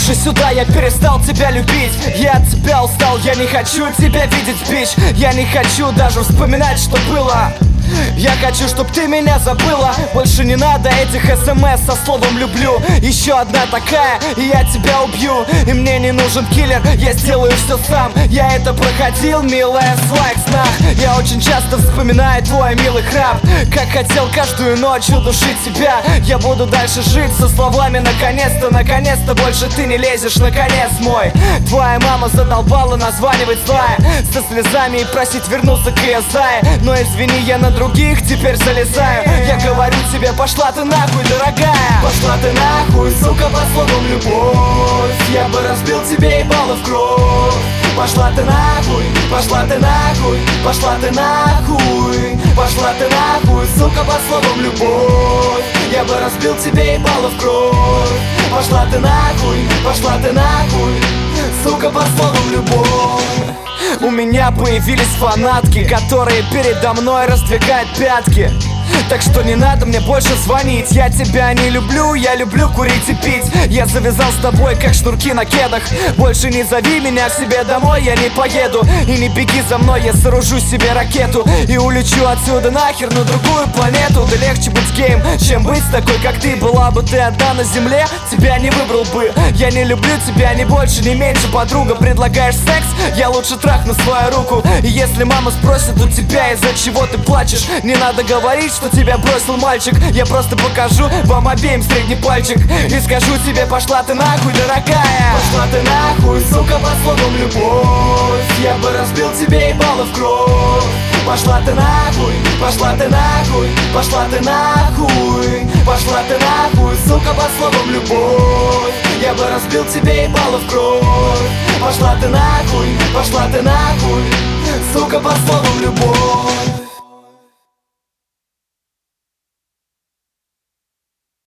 Слушай сюда, я перестал тебя любить. Я от тебя устал, я не хочу тебя видеть, бич. Я не хочу даже вспоминать, что было. Я хочу, чтоб ты меня забыла. Больше не надо этих смс со словом «люблю». Еще одна такая, и я тебя убью. И мне не нужен киллер, я сделаю все сам. Я это проходил, милая, в своих снах. Я очень часто вспоминаю твой милый храп. Как хотел каждую ночь удушить тебя. Я буду дальше жить со словами «наконец-то, наконец-то больше ты не лезешь, наконец мой». Твоя мама задолбала названивать злая, со слезами и просить вернуться к ее зае. Но извини, я на других теперь залезаю. Я говорю тебе, пошла ты нахуй, дорогая. Пошла ты нахуй, сука, под словом «любовь». Я бы разбил тебе ебало в кровь. Пошла ты нахуй, пошла ты нахуй, пошла ты нахуй. Пошла ты нахуй, сука, под словом «любовь». Я бы разбил тебе ебало в кровь. Пошла ты нахуй, сука, под словом «любовь». У меня появились фанатки, которые передо мной раздвигают пятки. Так что не надо мне больше звонить. Я тебя не люблю, я люблю курить и пить. Я завязал с тобой, как шнурки на кедах. Больше не зови меня к себе домой, я не поеду. И не беги за мной, я сооружу себе ракету и улечу отсюда нахер на другую планету. Да легче быть геем, чем быть такой, как ты. Была бы ты одна на земле, тебя не выбрал бы. Я не люблю тебя ни больше, ни меньше, подруга. Предлагаешь секс, я лучше трахну свою руку. И если мама спросит у тебя, из-за чего ты плачешь, не надо говорить, что тебя бросил мальчик. Я просто покажу вам обеим средний пальчик и скажу тебе, пошла ты нахуй, дорогая. Пошла ты нахуй, сука, под словом «любовь». Я бы разбил тебе ебало в кровь. Пошла ты нахуй, пошла ты нахуй, пошла ты нахуй. Пошла ты нахуй, сука, под словом «любовь». Я бы разбил тебе ебало в кровь. Пошла ты нахуй, сука, под словом «любовь».